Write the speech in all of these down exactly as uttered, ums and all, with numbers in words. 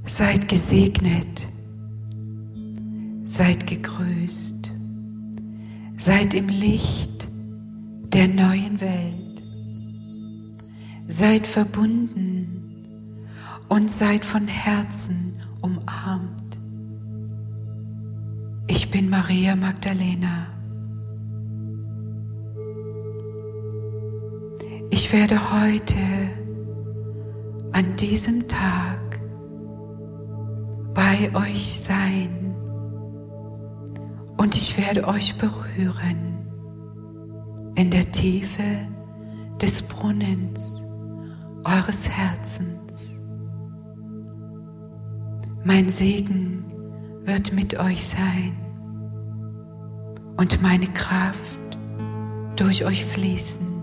Seid gesegnet, seid gegrüßt, seid im Licht der neuen Welt, seid verbunden und seid von Herzen umarmt. Ich bin Maria Magdalena. Ich werde heute an diesem Tag bei euch sein und ich werde euch berühren in der Tiefe des Brunnens eures Herzens. Mein Segen wird mit euch sein und meine Kraft durch euch fließen.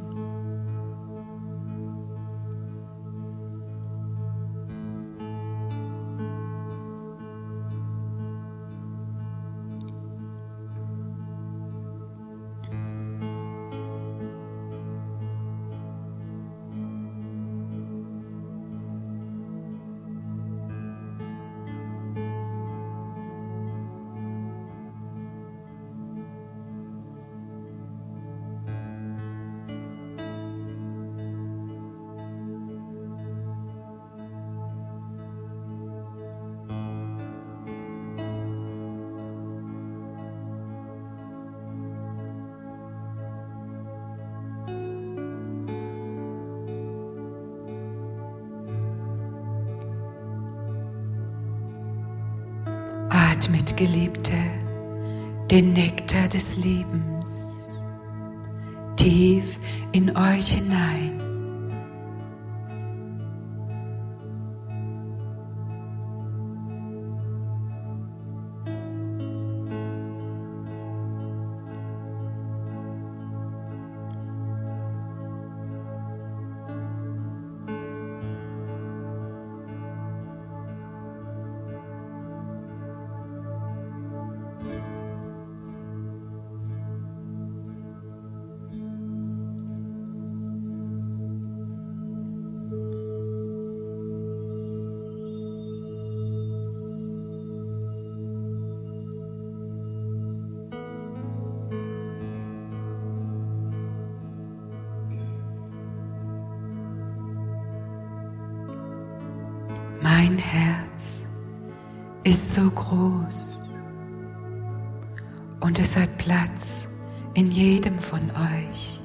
Atmet, Geliebte, den Nektar des Lebens tief in euch hinein. Mein Herz ist so groß und es hat Platz in jedem von euch.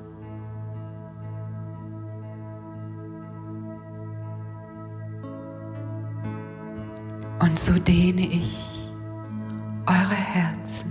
Und so dehne ich eure Herzen.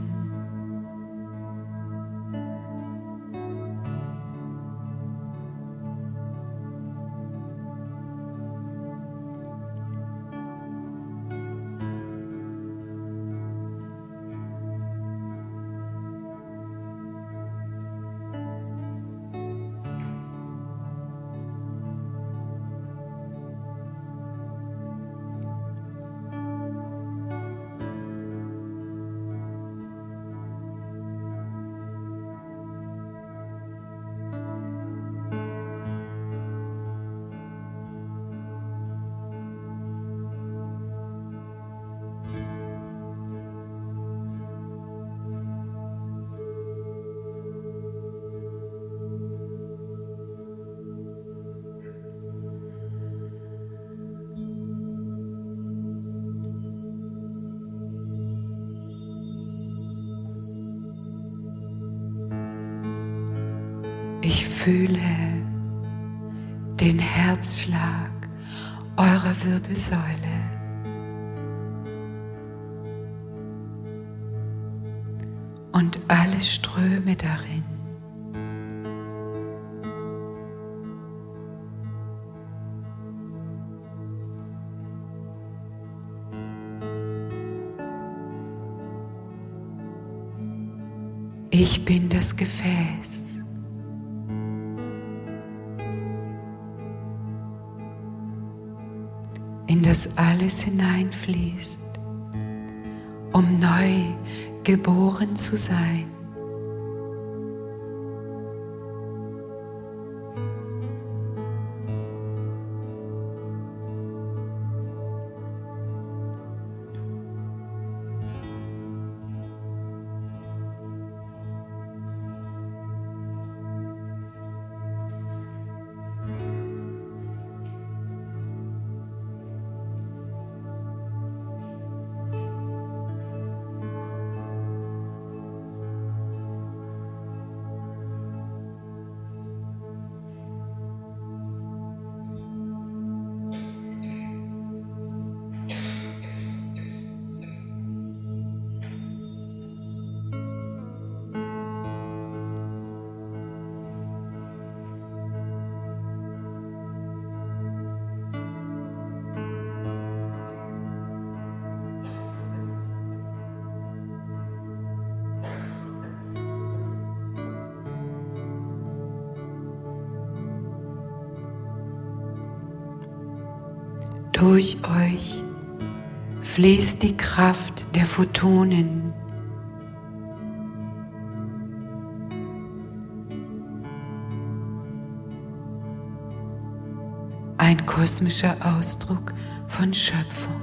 Ich fühle den Herzschlag eurer Wirbelsäule. Und alle Ströme darin. Ich bin das Gefäß. In das alles hineinfließt, um neu geboren zu sein. Durch euch fließt die Kraft der Photonen. Ein kosmischer Ausdruck von Schöpfung.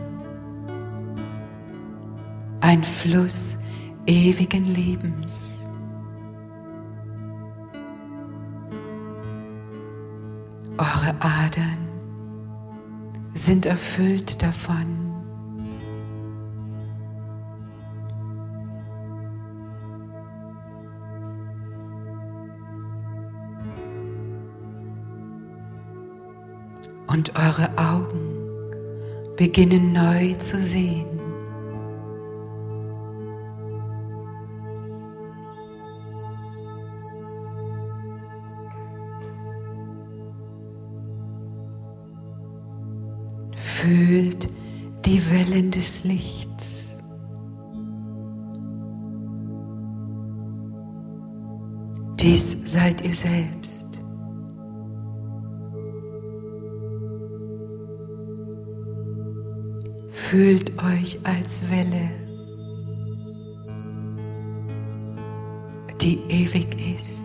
Ein Fluss ewigen Lebens. Eure Adern sind erfüllt davon. Und eure Augen beginnen neu zu sehen. Fühlt die Wellen des Lichts. Dies seid ihr selbst. Fühlt euch als Welle, die ewig ist.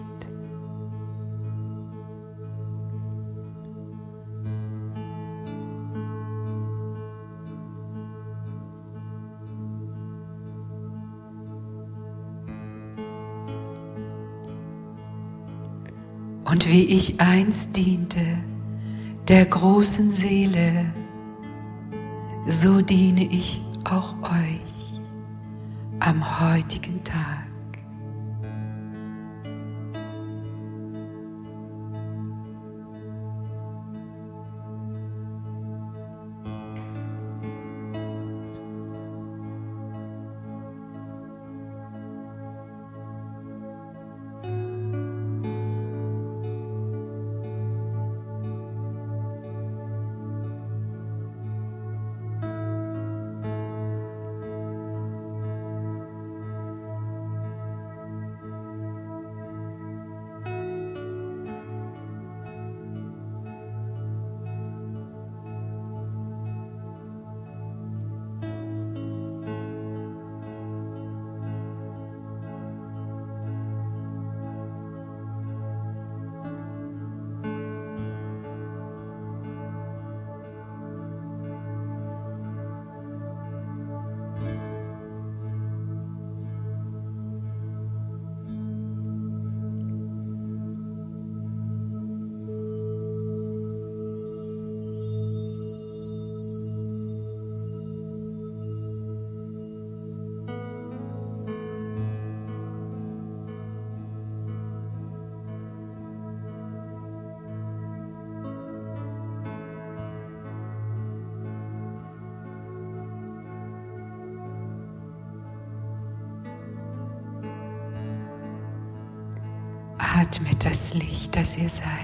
Und wie ich einst diente, der großen Seele, so diene ich auch euch am heutigen Tag. Atmet das Licht, das ihr seid.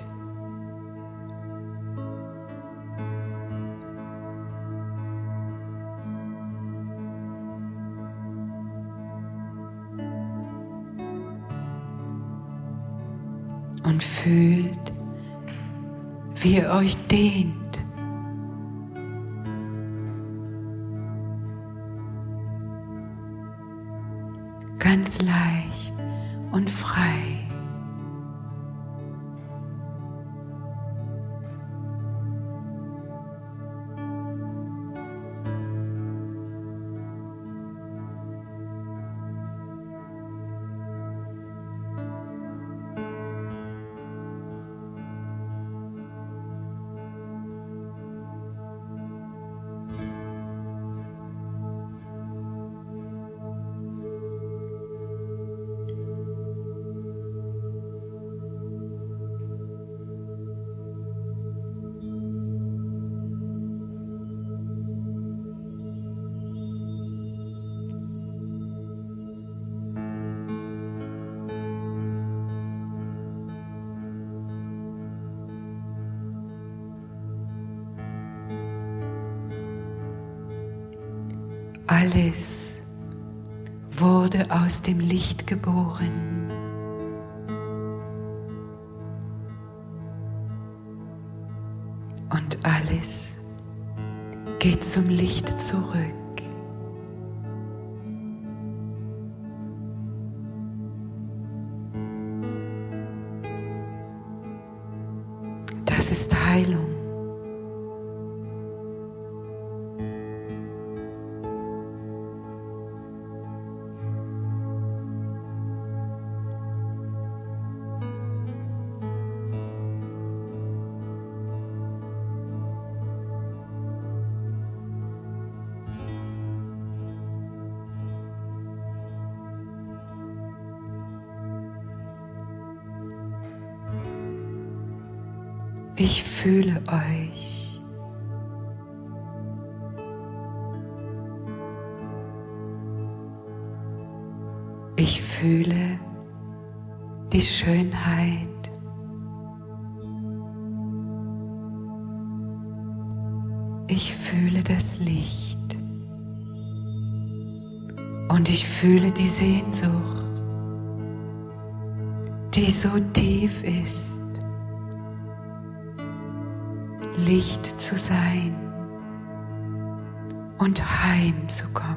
Und fühlt, wie ihr euch dehnt. Ganz leicht und frei. Alles wurde aus dem Licht geboren. Und alles Geh zum Licht zurück. Das ist Heilung. Ich fühle euch. Ich fühle die Schönheit. Ich fühle das Licht. Und ich fühle die Sehnsucht, die so tief ist. Licht zu sein und heimzukommen.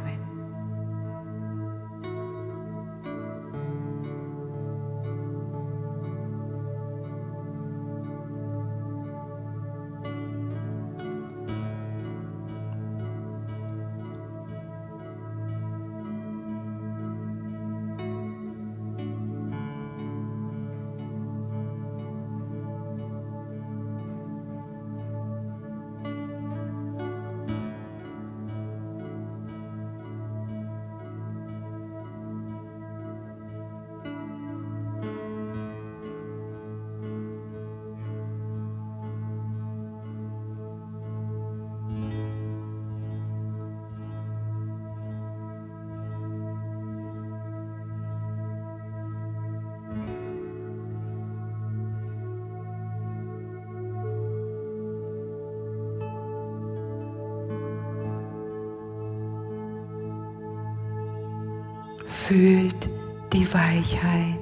Fühlt die Weichheit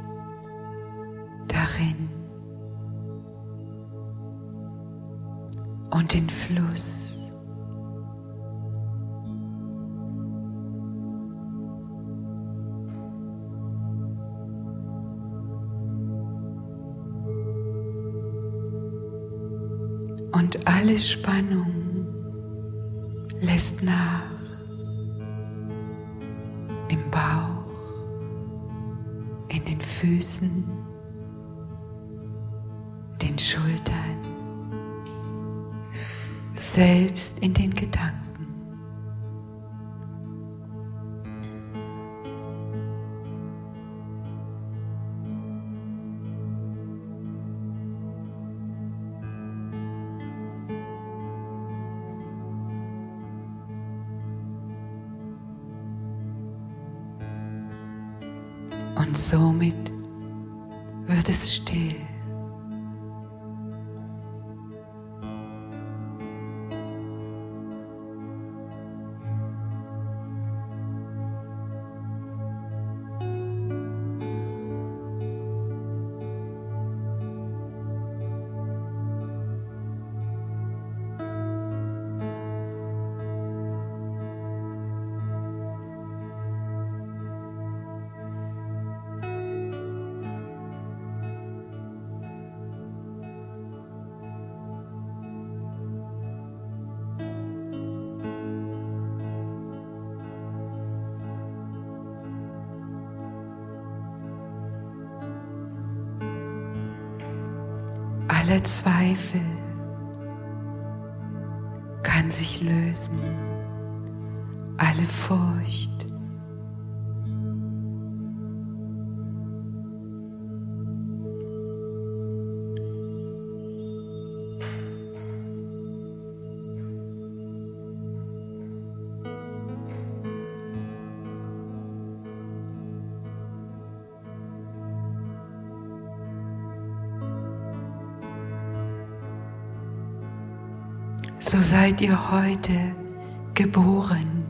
darin und den Fluss. Und alle Spannung lässt nach. Im Bauch, in den Füßen, den Schultern, selbst in den Gedanken. Und somit wird es still. Alle Zweifel kann sich lösen, alle Furcht. So seid ihr heute geboren,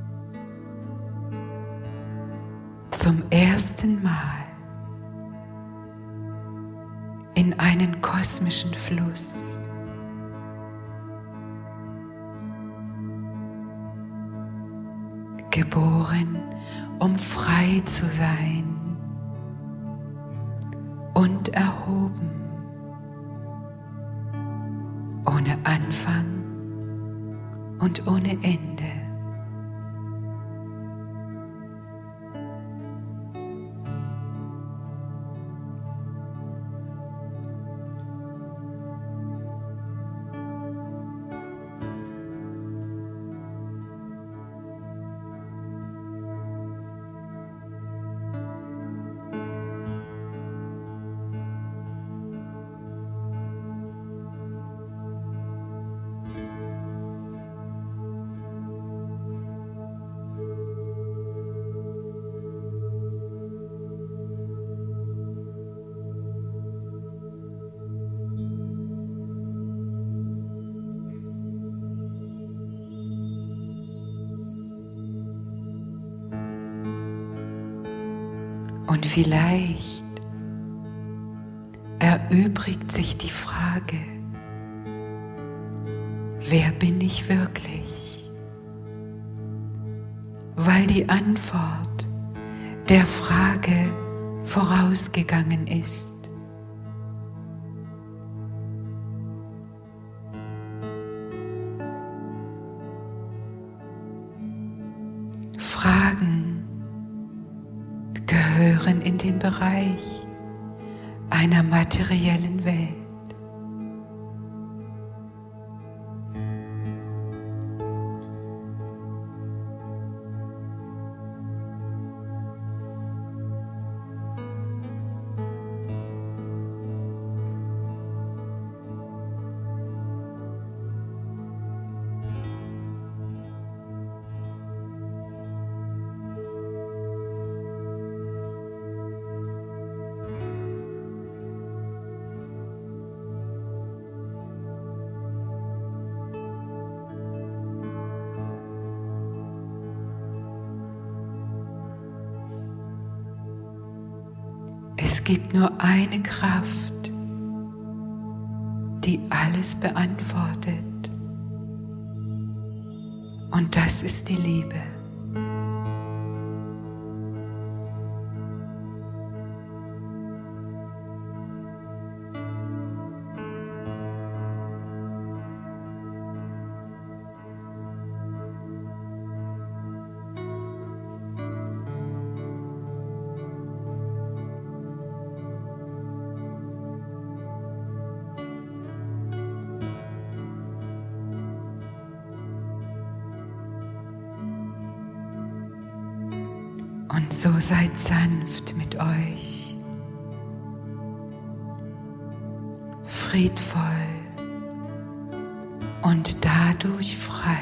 zum ersten Mal in einen kosmischen Fluss. geboren, um frei zu sein und erhoben, ohne Anfang und ohne Ende. Und vielleicht erübrigt sich die Frage, wer bin ich wirklich? Weil die Antwort der Frage vorausgegangen ist. Fragen gehören in den Bereich einer materiellen Welt. Es gibt nur eine Kraft, die alles beantwortet. Und das ist die Liebe. Und so seid sanft mit euch, friedvoll und dadurch frei.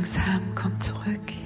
langsam komm zurück